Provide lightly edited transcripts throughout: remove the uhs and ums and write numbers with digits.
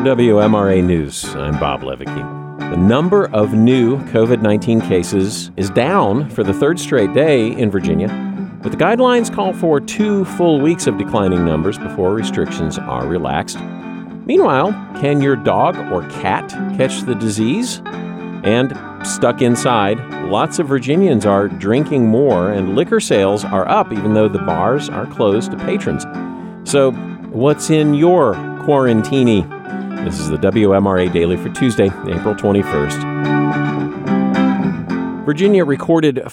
WMRA News, I'm Bob Levicki. The number of new COVID-19 cases is down for the third straight day in Virginia, but the guidelines call for 2 full weeks of declining numbers before restrictions are relaxed. Meanwhile, can your dog or cat catch the disease? And stuck inside, lots of Virginians are drinking more and liquor sales are up even though the bars are closed to patrons. So, what's in your quarantini? This is the WMRA Daily for Tuesday, April 21st. Virginia recorded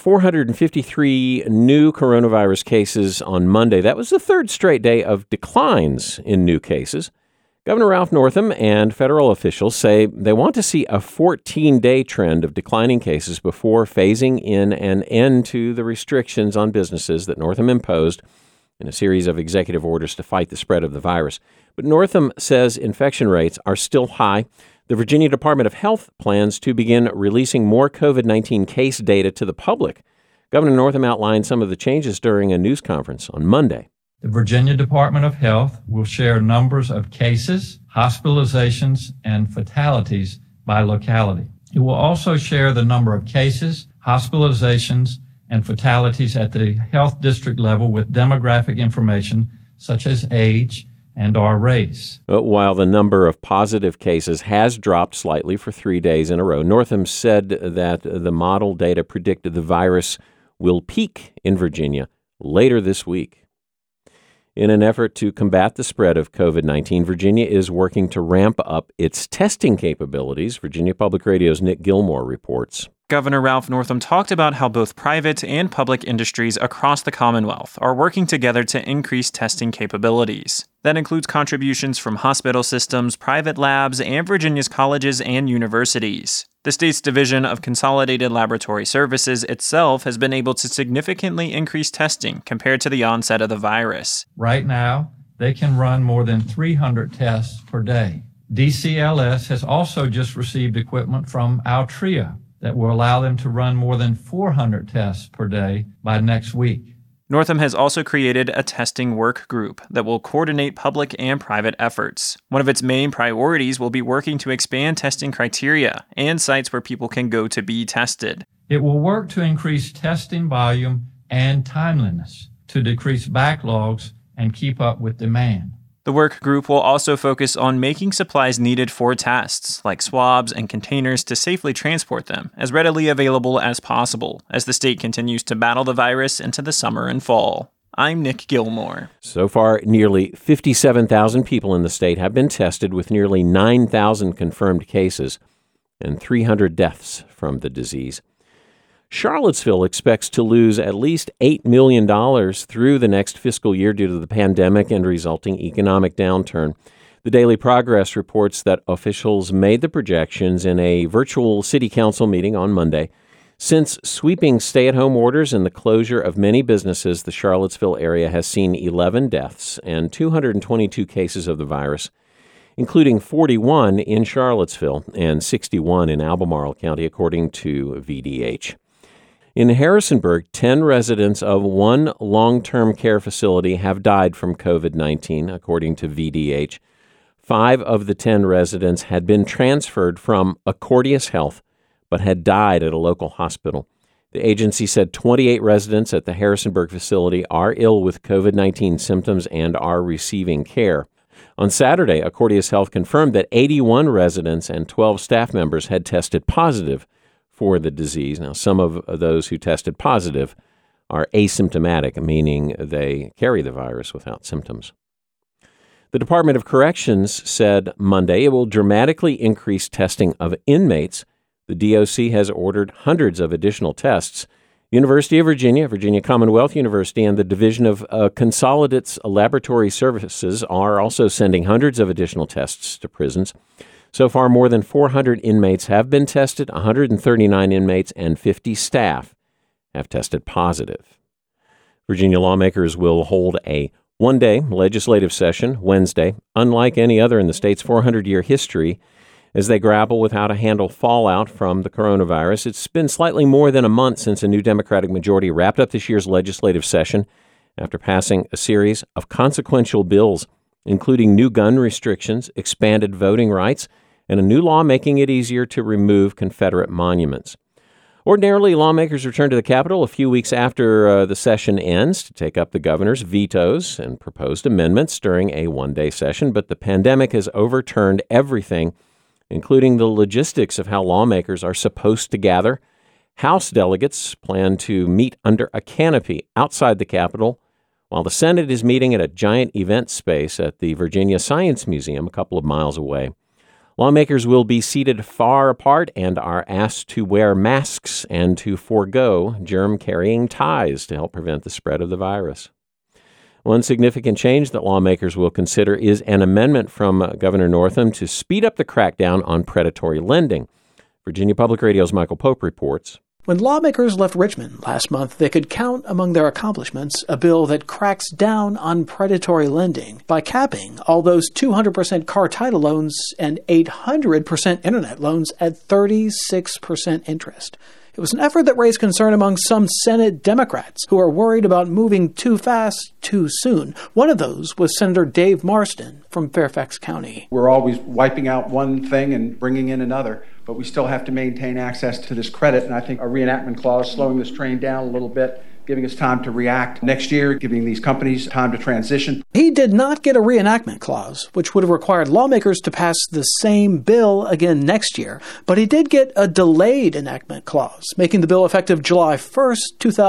453 new coronavirus cases on Monday. That was the third straight day of declines in new cases. Governor Ralph Northam and federal officials say they want to see a 14-day trend of declining cases before phasing in an end to the restrictions on businesses that Northam imposed in a series of executive orders to fight the spread of the virus. But Northam says infection rates are still high. The Virginia Department of Health plans to begin releasing more COVID-19 case data to the public. Governor Northam outlined some of the changes during a news conference on Monday. The Virginia Department of Health will share numbers of cases, hospitalizations, and fatalities by locality. It will also share the number of cases, hospitalizations, and fatalities at the health district level with demographic information such as age and/or race. While the number of positive cases has dropped slightly for 3 days in a row, Northam said that the model data predicted the virus will peak in Virginia later this week. In an effort to combat the spread of COVID-19, Virginia is working to ramp up its testing capabilities. Virginia Public Radio's Nick Gilmore reports. Governor Ralph Northam talked about how both private and public industries across the Commonwealth are working together to increase testing capabilities. That includes contributions from hospital systems, private labs, and Virginia's colleges and universities. The state's Division of Consolidated Laboratory Services itself has been able to significantly increase testing compared to the onset of the virus. Right now, they can run more than 300 tests per day. DCLS has also just received equipment from Altria that will allow them to run more than 400 tests per day by next week. Northam has also created a testing work group that will coordinate public and private efforts. One of its main priorities will be working to expand testing criteria and sites where people can go to be tested. It will work to increase testing volume and timeliness, to decrease backlogs and keep up with demand. The work group will also focus on making supplies needed for tests, like swabs and containers, to safely transport them as readily available as possible as the state continues to battle the virus into the summer and fall. I'm Nick Gilmore. So far, nearly 57,000 people in the state have been tested, with nearly 9,000 confirmed cases and 300 deaths from the disease. Charlottesville expects to lose at least $8 million through the next fiscal year due to the pandemic and resulting economic downturn. The Daily Progress reports that officials made the projections in a virtual city council meeting on Monday. Since sweeping stay-at-home orders and the closure of many businesses, the Charlottesville area has seen 11 deaths and 222 cases of the virus, including 41 in Charlottesville and 61 in Albemarle County, according to VDH. In Harrisonburg, 10 residents of one long-term care facility have died from COVID-19, according to VDH. 5 of the 10 residents had been transferred from Accordius Health, but had died at a local hospital. The agency said 28 residents at the Harrisonburg facility are ill with COVID-19 symptoms and are receiving care. On Saturday, Accordius Health confirmed that 81 residents and 12 staff members had tested positive for the disease. Now, some of those who tested positive are asymptomatic, meaning they carry the virus without symptoms. The Department of Corrections said Monday it will dramatically increase testing of inmates. The DOC has ordered hundreds of additional tests. University of Virginia, Virginia Commonwealth University, and the Division of Consolidated Laboratory Services are also sending hundreds of additional tests to prisons. So far, more than 400 inmates have been tested. 139 inmates and 50 staff have tested positive. Virginia lawmakers will hold a one-day legislative session Wednesday, unlike any other in the state's 400-year history, as they grapple with how to handle fallout from the coronavirus. It's been slightly more than a month since a new Democratic majority wrapped up this year's legislative session after passing a series of consequential bills including new gun restrictions, expanded voting rights, and a new law making it easier to remove Confederate monuments. Ordinarily, lawmakers return to the Capitol a few weeks after the session ends to take up the governor's vetoes and proposed amendments during a one-day session, but the pandemic has overturned everything, including the logistics of how lawmakers are supposed to gather. House delegates plan to meet under a canopy outside the Capitol, while the Senate is meeting at a giant event space at the Virginia Science Museum a couple of miles away. Lawmakers will be seated far apart and are asked to wear masks and to forego germ-carrying ties to help prevent the spread of the virus. One significant change that lawmakers will consider is an amendment from Governor Northam to speed up the crackdown on predatory lending. Virginia Public Radio's Michael Pope reports. When lawmakers left Richmond last month, they could count among their accomplishments a bill that cracks down on predatory lending by capping all those 200% car title loans and 800% internet loans at 36% interest. It was an effort that raised concern among some Senate Democrats who are worried about moving too fast, too soon. One of those was Senator Dave Marston from Fairfax County. We're always wiping out one thing and bringing in another, but we still have to maintain access to this credit, and I think a reenactment clause slowing this train down a little bit, giving us time to react next year, giving these companies time to transition. He did not get a reenactment clause, which would have required lawmakers to pass the same bill again next year, but he did get a delayed enactment clause, making the bill effective July 1st,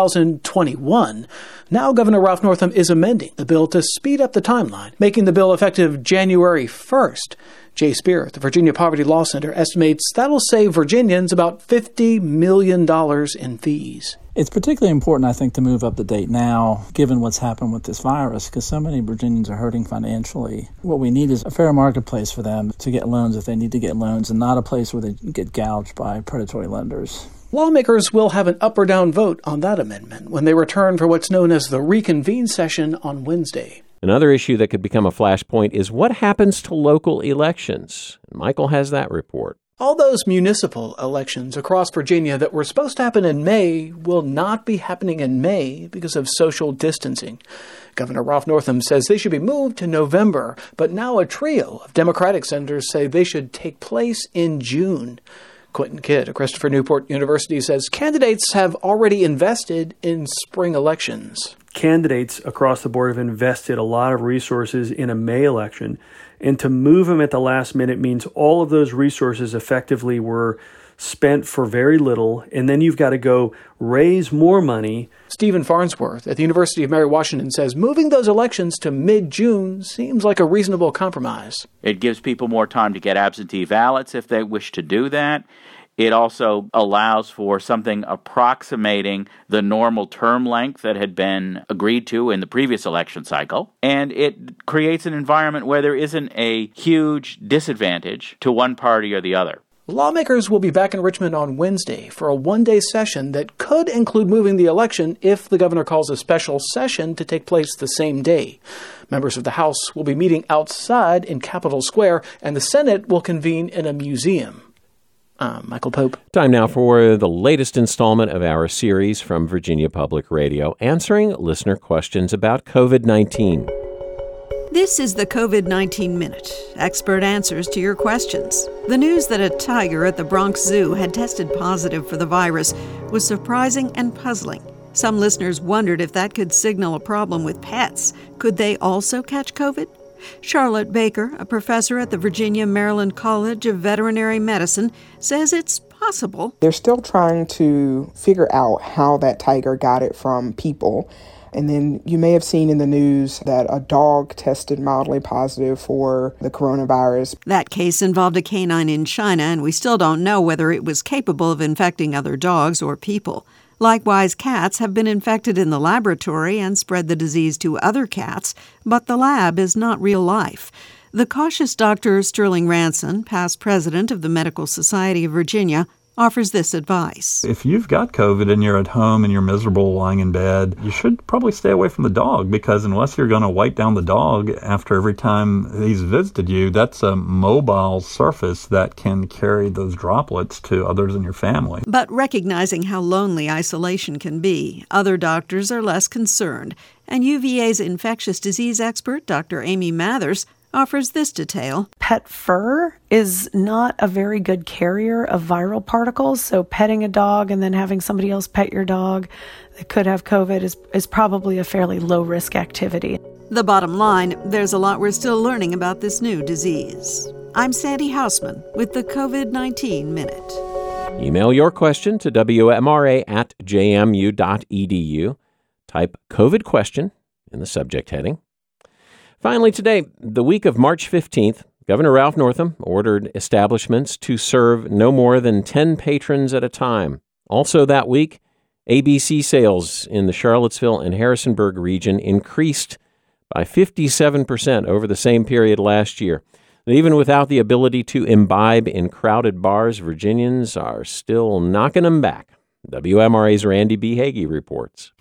2021. Now Governor Ralph Northam is amending the bill to speed up the timeline, making the bill effective January 1st. Jay Spear at the Virginia Poverty Law Center estimates that'll save Virginians about $50 million in fees. It's particularly important, I think, to move up the date now, given what's happened with this virus, because so many Virginians are hurting financially. What we need is a fair marketplace for them to get loans if they need to get loans, and not a place where they get gouged by predatory lenders. Lawmakers will have an up or down vote on that amendment when they return for what's known as the reconvene session on Wednesday. Another issue that could become a flashpoint is what happens to local elections. Michael has that report. All those municipal elections across Virginia that were supposed to happen in May will not be happening in May because of social distancing. Governor Ralph Northam says they should be moved to November, but now a trio of Democratic senators say they should take place in June. Quentin Kidd at Christopher Newport University says candidates have already invested in spring elections. Candidates across the board have invested a lot of resources in a May election, and to move them at the last minute means all of those resources effectively were spent for very little, and then you've got to go raise more money. Stephen Farnsworth at the University of Mary Washington says moving those elections to mid-June seems like a reasonable compromise. It gives people more time to get absentee ballots if they wish to do that. It also allows for something approximating the normal term length that had been agreed to in the previous election cycle. And it creates an environment where there isn't a huge disadvantage to one party or the other. Lawmakers will be back in Richmond on Wednesday for a one-day session that could include moving the election if the governor calls a special session to take place the same day. Members of the House will be meeting outside in Capitol Square, and the Senate will convene in a museum. I'm Michael Pope. Time now for the latest installment of our series from Virginia Public Radio, answering listener questions about COVID-19. This is the COVID-19 Minute. Expert answers to your questions. The news that a tiger at the Bronx Zoo had tested positive for the virus was surprising and puzzling. Some listeners wondered if that could signal a problem with pets. Could they also catch COVID? Charlotte Baker, a professor at the Virginia Maryland College of Veterinary Medicine, says it's possible. They're still trying to figure out how that tiger got it from people. And then you may have seen in the news that a dog tested mildly positive for the coronavirus. That case involved a canine in China, and we still don't know whether it was capable of infecting other dogs or people. Likewise, cats have been infected in the laboratory and spread the disease to other cats, but the lab is not real life. The cautious Dr. Sterling Ranson, past president of the Medical Society of Virginia, offers this advice. If you've got COVID and you're at home and you're miserable lying in bed, you should probably stay away from the dog, because unless you're going to wipe down the dog after every time he's visited you, that's a mobile surface that can carry those droplets to others in your family. But recognizing how lonely isolation can be, other doctors are less concerned And UVA's infectious disease expert, Dr. Amy Mathers, offers this detail. Pet fur is not a very good carrier of viral particles, so petting a dog and then having somebody else pet your dog that could have COVID is probably a fairly low-risk activity. The bottom line, there's a lot we're still learning about this new disease. I'm Sandy Hausman with the COVID-19 Minute. Email your question to wmra@jmu.edu. Type COVID question in the subject heading. Finally today, the week of March 15th, Governor Ralph Northam ordered establishments to serve no more than 10 patrons at a time. Also that week, ABC sales in the Charlottesville and Harrisonburg region increased by 57% over the same period last year. And even without the ability to imbibe in crowded bars, Virginians are still knocking them back. WMRA's Randy B. Hagee reports.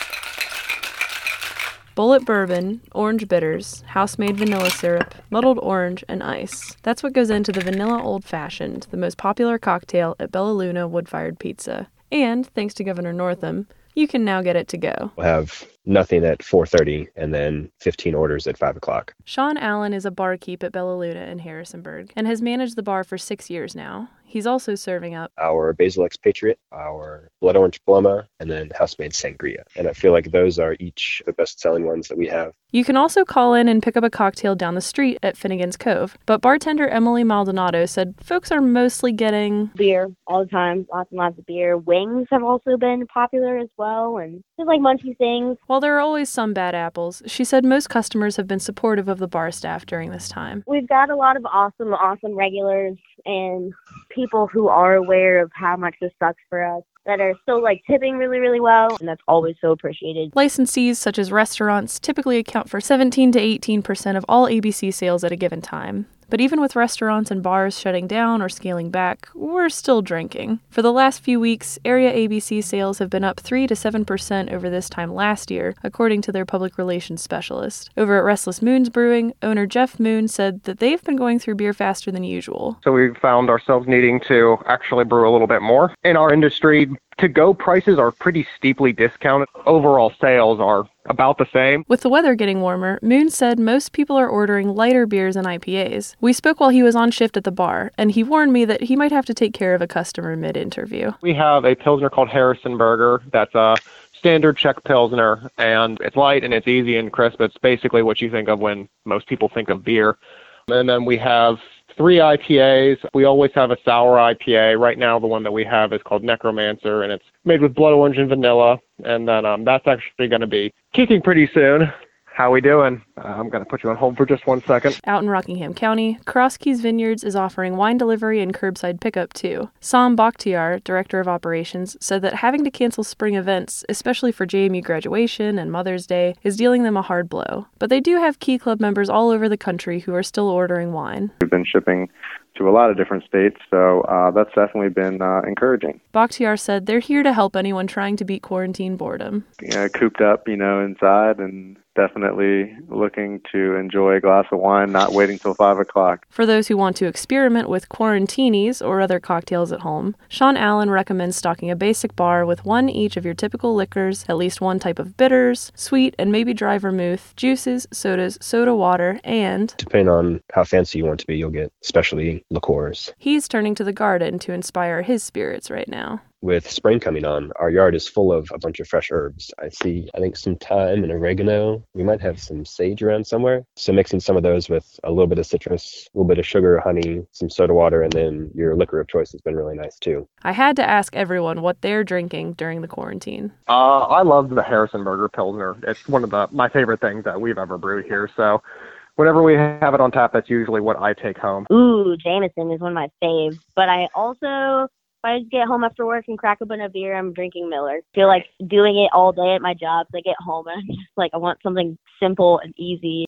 Bulleit bourbon, orange bitters, house-made vanilla syrup, muddled orange, and ice. That's what goes into the Vanilla Old Fashioned, the most popular cocktail at Bella Luna Wood-Fired Pizza. And, thanks to Governor Northam, you can now get it to go. We'll have nothing at 4:30 and then 15 orders at 5 o'clock. Sean Allen is a barkeep at Bella Luna in Harrisonburg and has managed the bar for 6 years now. He's also serving up our Basil Expatriate, our Blood Orange Paloma, and then house-made Sangria. And I feel like those are each the best-selling ones that we have. You can also call in and pick up a cocktail down the street at Finnegan's Cove. But bartender Emily Maldonado said folks are mostly getting beer all the time, lots and lots of beer. Wings have also been popular as well, and just like munchy things. While there are always some bad apples, she said most customers have been supportive of the bar staff during this time. We've got a lot of awesome regulars and people who are aware of how much this sucks for us that are still tipping really well, and that's always so appreciated. Licensees such as restaurants typically account for 17 to 18% of all ABC sales at a given time. But even with restaurants and bars shutting down or scaling back, we're still drinking. For the last few weeks, area ABC sales have been up 3 to 7% over this time last year, according to their public relations specialist. Over at Restless Moons Brewing, owner Jeff Moon said that they've been going through beer faster than usual. So we've found ourselves needing to actually brew a little bit more. In our industry, to-go prices are pretty steeply discounted. Overall sales are about the same. With the weather getting warmer, Moon said most people are ordering lighter beers and IPAs. We spoke while he was on shift at the bar, and he warned me that he might have to take care of a customer mid-interview. We have a Pilsner called Harrisonburger that's a standard Czech Pilsner, and it's light and it's easy and crisp. It's basically what you think of when most people think of beer. And then we have 3 IPAs. We always have a sour IPA. Right now, the one that we have is called Necromancer, and it's made with blood orange and vanilla. And then that's actually going to be kicking pretty soon. How we doing? I'm going to put you on hold for just 1 second. Out in Rockingham County, Cross Keys Vineyards is offering wine delivery and curbside pickup too. Sam Bakhtiar, director of operations, said that having to cancel spring events, especially for JMU graduation and Mother's Day, is dealing them a hard blow. But they do have Key Club members all over the country who are still ordering wine. We've been shipping to a lot of different states, so that's definitely been encouraging. Bakhtiar said they're here to help anyone trying to beat quarantine boredom. Cooped up, inside, and definitely looking to enjoy a glass of wine, not waiting till 5 o'clock. For those who want to experiment with quarantinis or other cocktails at home, Sean Allen recommends stocking a basic bar with 1 each of your typical liquors, at least 1 type of bitters, sweet and maybe dry vermouth, juices, sodas, soda water, and, depending on how fancy you want to be, you'll get specialty liqueurs. He's turning to the garden to inspire his spirits right now. With spring coming on, our yard is full of a bunch of fresh herbs. I think some thyme and oregano. We might have some sage around somewhere. So mixing some of those with a little bit of citrus, a little bit of sugar, honey, some soda water, and then your liquor of choice has been really nice too. I had to ask everyone what they're drinking during the quarantine. I love the Harrisonburger Pilsner. It's one of my favorite things that we've ever brewed here. So whenever we have it on tap, that's usually what I take home. Ooh, Jameson is one of my faves. But I also, if I get home after work and crack open a beer, I'm drinking Miller. I feel like doing it all day at my job. So I get home and I'm just I want something simple and easy.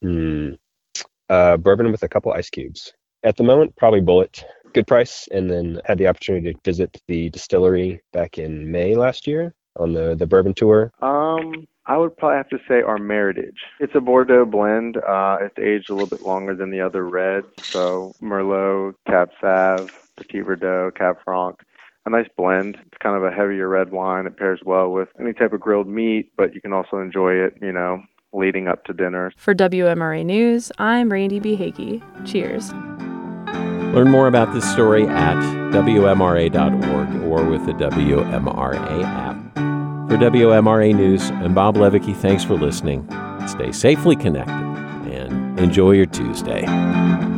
Bourbon with a couple ice cubes. At the moment, probably Bulleit. Good price. And then had the opportunity to visit the distillery back in May last year on the bourbon tour. I would probably have to say our Meritage. It's a Bordeaux blend. It's aged a little bit longer than the other reds. So Merlot, Cab Sauv, Petit Verdot, Cab Franc. A nice blend. It's kind of a heavier red wine. It pairs well with any type of grilled meat, but you can also enjoy it, leading up to dinner. For WMRA News, I'm Randy B. Hagee. Cheers. Learn more about this story at WMRA.org or with the WMRA app. For WMRA News, I'm Bob Levicki. Thanks for listening. Stay safely connected and enjoy your Tuesday.